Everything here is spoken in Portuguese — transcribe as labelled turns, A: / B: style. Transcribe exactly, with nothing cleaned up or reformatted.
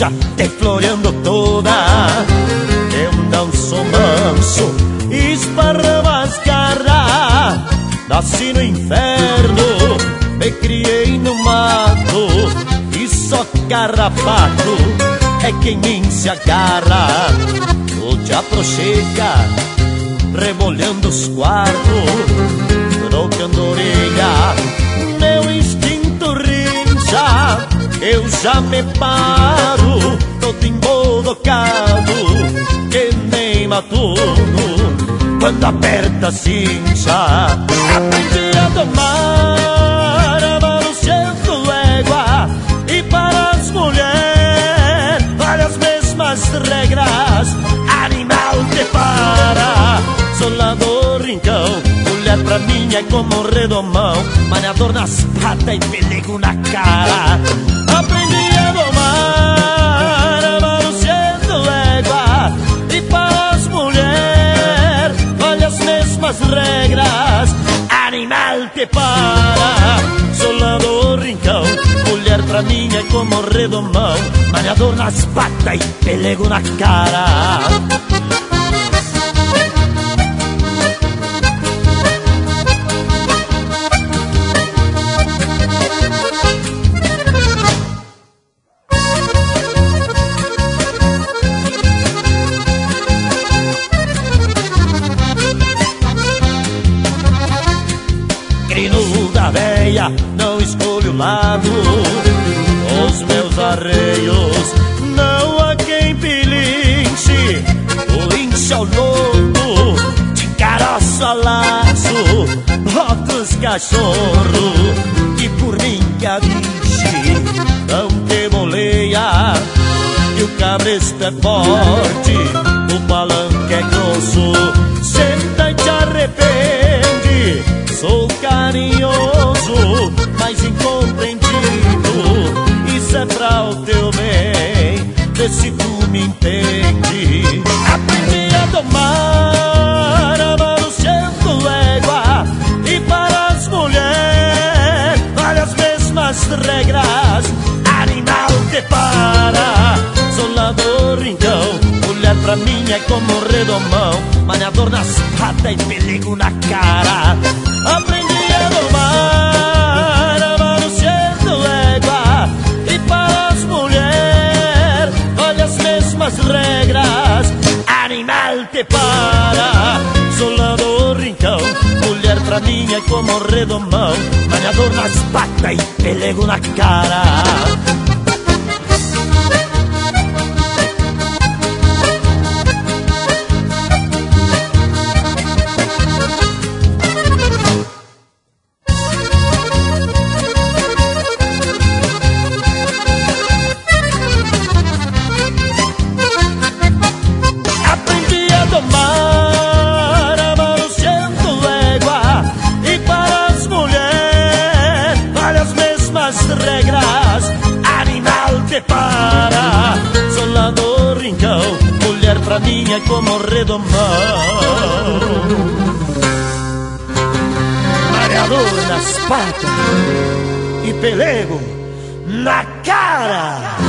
A: cincha te floreando toda. Eu não sou manso, esparramo as garras. Nasci no inferno, me criei no mato, e só carrapato é quem me se agarra. O diabo chega rebolhando os quartos, trocando orelha, meu instinto rincha. Eu já me paro, todo embodocado, que nem matuno, quando aperta a cincha. Aprendi a domar a manuseando égua, e para as mulheres vale as mesmas regras. Animal te para, sou lá do rincão. Mulher pra mim é como um redomão, maniador nas patas e pelego na cara. Aprendi a domar a manuseando égua, e para as mulheres vale as mesmas regras. Animal te para, sou lá do rincão. Mulher pra mim é como um redomão, maniador nas patas e pelego na cara. Crino da véia, não escolho o lado. Os meus arreios não há quem pilinche. O linche ao lobo, de caroço a laço, bota os cachorros que por mim que aviche. Não te boleia, que o cabresto é forte, o palanque é grosso, senta e te arrepende. Sou carinhoso, mas incompreendido, isso é pra o teu bem, vê se tu me entende. Aprendi a domar a manuseando égua, e para as mulheres vale as mesmas regras. Animal te para, sou lá do rincão. Mulher pra mim é como um redomão, maniador nas patas e pelego na cara. Aprendi a domar a manuseando égua, e para as mulheres olha as mesmas regras. Animal te para, sou lá do rincão. Mulher pra mim é como um redomão, maniador nas patas e pelego na cara. Regras, animal te para, sou lá do rincão. Mulher pra mim é como um redomão, mareador nas patas e pelego na cara.